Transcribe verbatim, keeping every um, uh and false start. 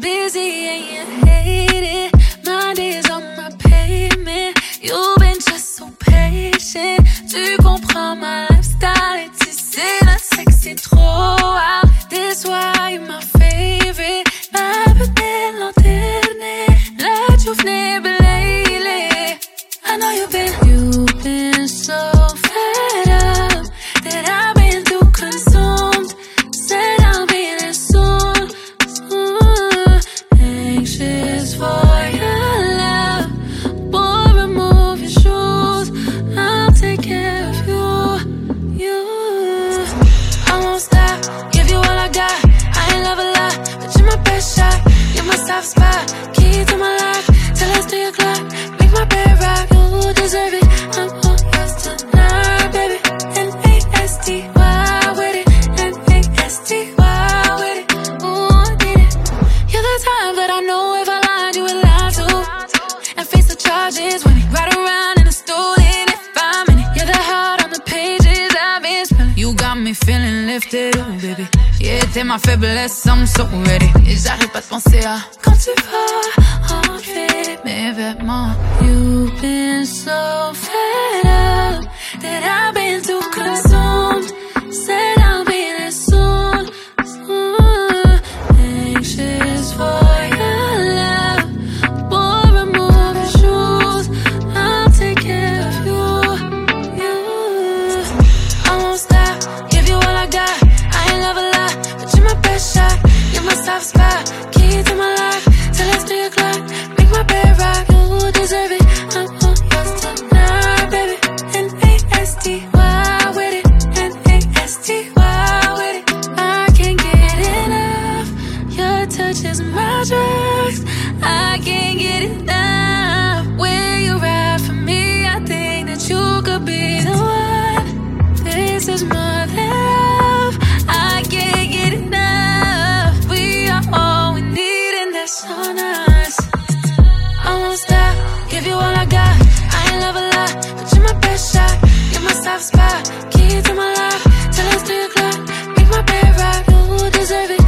busy and you hate it. Mind is on my pavement. You've been just so patient. Tu comprends ma lifestyle et tu sais notre sexe c'est trop wild. This why you're my favorite. Ma belle lanterne, la journée lately. I know you've been, you've been so fed up that I've been too consumed. Said I'll be there soon, soon. Anxious for your love. Boy, remove your shoes. I'll take care of you, you. I won't stop, give you all I got. I ain't love a lot, but you're my best shot. You're my soft spot, key to my life. Till it's three o'clock, make my bed rock. You deserve it, I'm all yours tonight, baby. N A S T Y with it, N A S T Y with it. Ooh, I need it. You're the type that I know if I lied, you would lie to. And face the charges when you ride around in a stolen if I'm in it. You're the heart on the pages I've been spelling. You got me feeling lifted, oh baby. Yeah, t'es ma faiblesse, I'm so ready. Et j'arrête pas de penser à quand tu vas enlever mes vêtements. You've been so fed up that I've been too consumed. Said I'll be there soon, soon. Anxious for your love. Boy, remove your shoes. I'll take care of you, you. I won't stop, give you all I got. I ain't love a lot, but you're my best shot. You're my soft spot, key to my life. Till it's three o'clock, make my bed rock. You deserve it, I'm all yours tonight, baby. N A S T Y with it, N A S T Y with it. I can't get enough, your touch is my drugs. I can't get enough, where you ride for me. I think that you could be the one. This is more than love, I can't get enough. We are all we need and that's on us. I won't stop, give you all I got. I ain't love a lot, but you're my best shot. You're my soft spot, key to my life. Till it's three o'clock, make my bed rock. You deserve it,